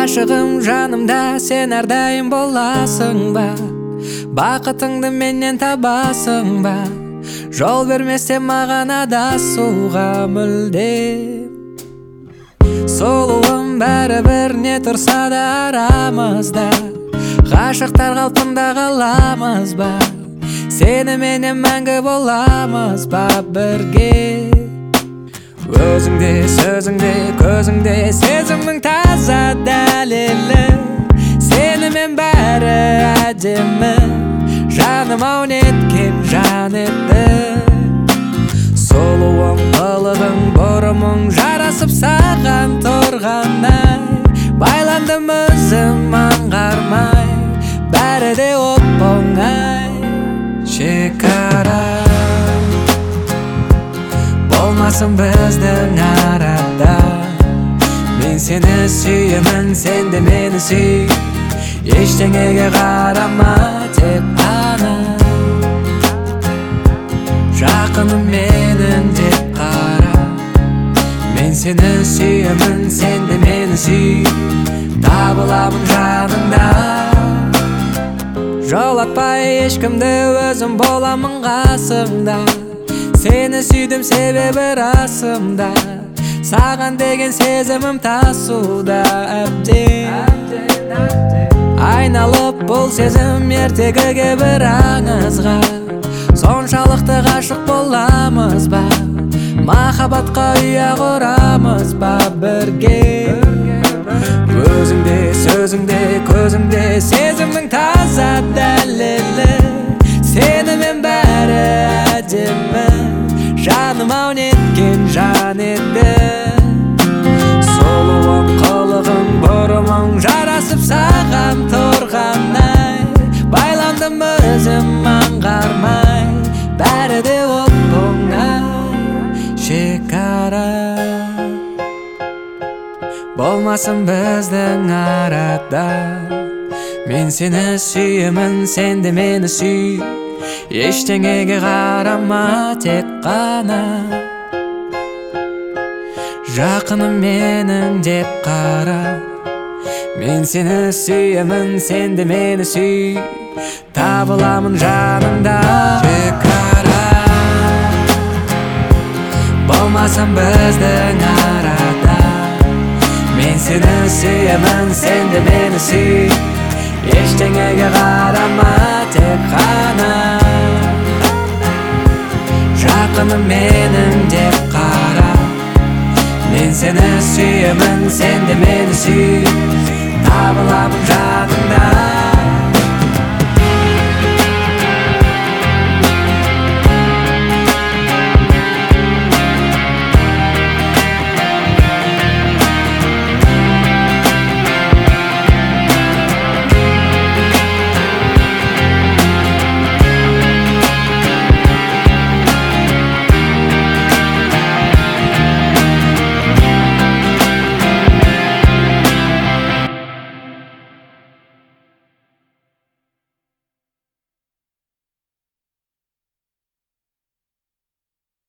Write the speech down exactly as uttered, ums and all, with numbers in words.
Ашығым жанымда сен әрдайым боласың ба? Бақытыңды менен табасың ба? Жол берместе маған адасуға мүлде. Сұлуым бәрібір не тұрса да арамызда, ғашықтар қалпында қаламыз ба? Сені менен мәңгі боламыз ба бірге? Өзіңде, сөзіңде, көзіңде сезімнің таза дәлелі. Сені мен бәрі әдемі, жаным-ау неткен жан еді. Сұлуым, қылығың, бұрымың жарасып саған тұрғандай, байландым өзім аңғармай, бәрі де оп-оңай. Шекара болмасын біздің арада, мен сені сүйемін, сен де мені сүй. Ештеңеге қарама, тек қана жақыным менің деп қара. Мен сені сүйемін, сен де мені сүй. Табыламын жаныңда, жолатпай ешкімді, өзім боламын қасымда. Сені сүйдім себебі расымда, саған деген сезімім тасуда әбден. Айналып бұл сезім ертегіге бір аңызға, соншалықты ғашық боламыз ба? Махаббатқа ұя құрамыз ба бірге? Өзіңде, сөзіңде, көзіңде сезімнің таза дәлелі. Сені мен бәрі әдемі, жаным-ау неткен жан еді. Сұлуым, қылығың, бұрымың жарасып саған тұрғандай, байландым өзім аңғармай, бәрі де оп-оңай. Шекара болмасын біздің арада, мен сені сүйемін, сен де мені сүй. Ештеңеге қарама, тек қана жақыным менің деп қара. Мен сені сүйемін, сен де мені сүй. Табыламын жаныңда. Шекара болмасын біздің арада, мен сені сүйемін, сен де мені сүй. Ештеңеге қарама, тек қана жақыным менің деп қара. Мен сені сүйемін, сен де мені сүй. Табыламын жаныңда.